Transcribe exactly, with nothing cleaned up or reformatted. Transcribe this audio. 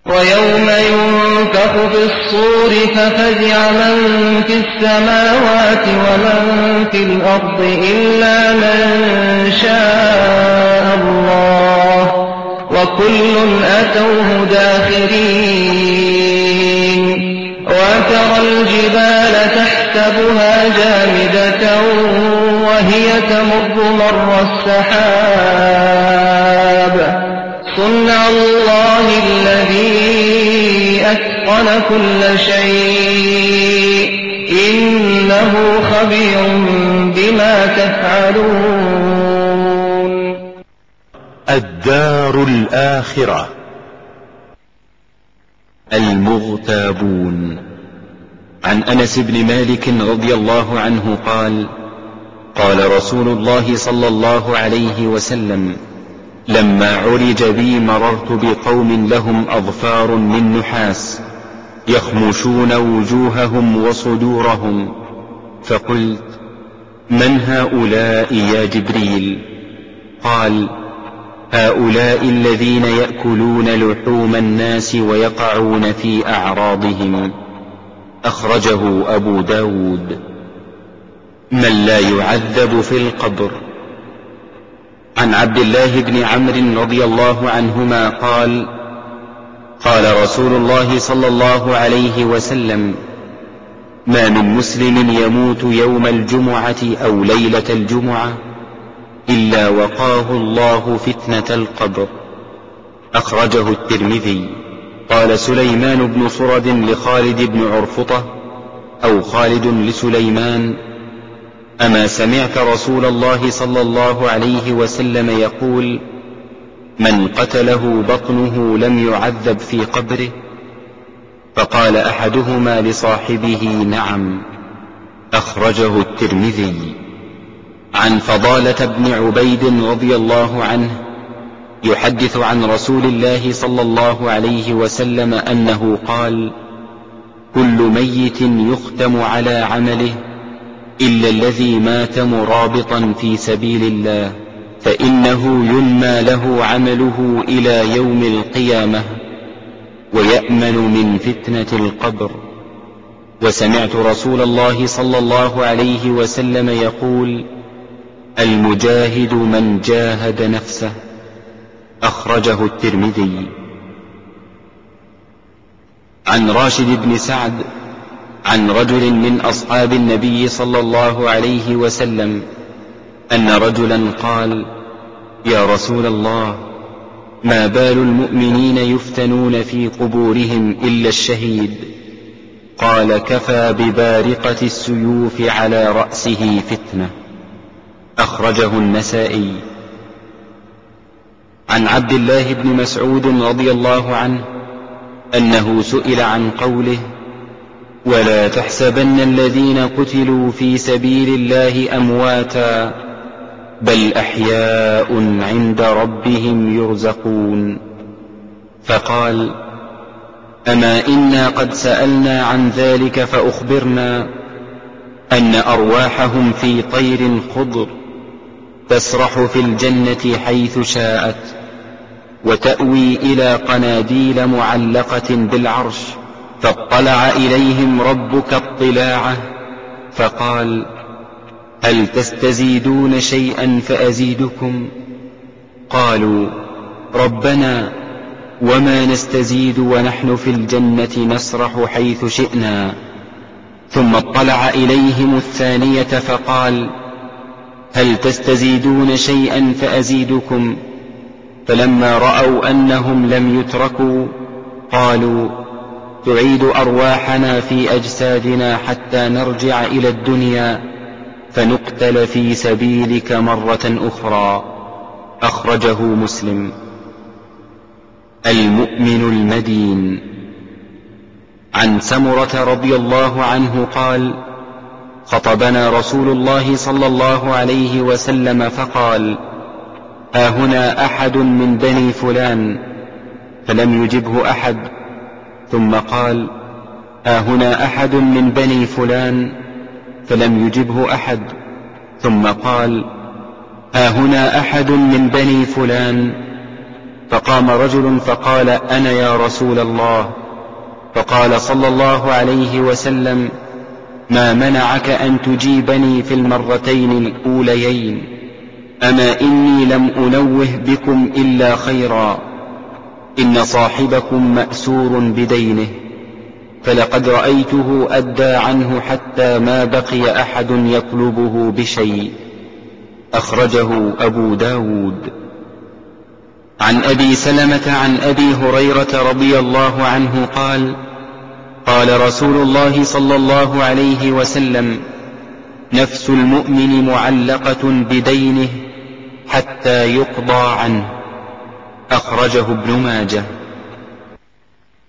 ويوم ينفخ في الصور ففزع من في السماوات ومن في الأرض إلا من شاء الله وكل أتوه داخرين. وترى الجبال تحسبها جامدة وهي تمر مر السحاب صنع الله الذي أتقن كل شيء إنه خبير بما تفعلون. الدار الآخرة. المغتابون. عن أنس بن مالك رضي الله عنه قال: قال رسول الله صلى الله عليه وسلم: لما عرج بي مررت بقوم لهم أظفار من نحاس يخمشون وجوههم وصدورهم، فقلت: من هؤلاء يا جبريل؟ قال: هؤلاء الذين يأكلون لحوم الناس ويقعون في أعراضهم. أخرجه أبو داود. من لا يعذب في القبر. عن عبد الله بن عمرو رضي الله عنهما قال: قال رسول الله صلى الله عليه وسلم: ما من مسلم يموت يوم الجمعة أو ليلة الجمعة إلا وقاه الله فتنة القبر. أخرجه الترمذي. قال سليمان بن صرد لخالد بن عرفطة أو خالد لسليمان: أما سمعت رسول الله صلى الله عليه وسلم يقول: من قتله بطنه لم يعذب في قبره؟ فقال أحدهما لصاحبه: نعم. أخرجه الترمذي. عن فضالة بن عبيد رضي الله عنه يحدث عن رسول الله صلى الله عليه وسلم أنه قال: كل ميت يختم على عمله إلا الذي مات مرابطا في سبيل الله، فإنه ينمى له عمله إلى يوم القيامة ويأمن من فتنة القبر. وسمعت رسول الله صلى الله عليه وسلم يقول: المجاهد من جاهد نفسه. أخرجه الترمذي. عن راشد بن سعد عن رجل من أصحاب النبي صلى الله عليه وسلم أن رجلا قال: يا رسول الله، ما بال المؤمنين يفتنون في قبورهم إلا الشهيد؟ قال: كفى ببارقة السيوف على رأسه فتنة. أخرجه النسائي. عن عبد الله بن مسعود رضي الله عنه أنه سئل عن قوله: ولا تحسبن الذين قتلوا في سبيل الله أمواتا بل أحياء عند ربهم يرزقون. فقال: أما إنا قد سألنا عن ذلك فأخبرنا أن أرواحهم في طير خضر تسرح في الجنة حيث شاءت، وتأوي إلى قناديل معلقة بالعرش، فاطلع إليهم ربك اطلاعه فقال: هل تستزيدون شيئا فأزيدكم؟ قالوا: ربنا وما نستزيد ونحن في الجنة نسرح حيث شئنا. ثم اطلع إليهم الثانية فقال: هل تستزيدون شيئا فأزيدكم؟ فلما رأوا أنهم لم يتركوا قالوا: تعيد أرواحنا في أجسادنا حتى نرجع إلى الدنيا فنقتل في سبيلك مرة أخرى. أخرجه مسلم. المؤمن المدين. عن سمرة رضي الله عنه قال: خطبنا رسول الله صلى الله عليه وسلم فقال: ها هنا أحد من بني فلان، فلم يجبه أحد. ثم قال: ها هنا أحد من بني فلان، فلم يجبه أحد. ثم قال: ها هنا أحد من بني فلان، فقام رجل فقال: أنا يا رسول الله. فقال صلى الله عليه وسلم: ما منعك أن تجيبني في المرتين الأوليين؟ أما إني لم أنوه بكم إلا خيرا، إن صاحبكم مأسور بدينه، فلقد رأيته أدى عنه حتى ما بقي أحد يطلبه بشيء. أخرجه أبو داود. عن أبي سلمة عن أبي هريرة رضي الله عنه قال: قال رسول الله صلى الله عليه وسلم: نفس المؤمن معلقة بدينه حتى يقضى عنه. أخرجه ابن ماجه.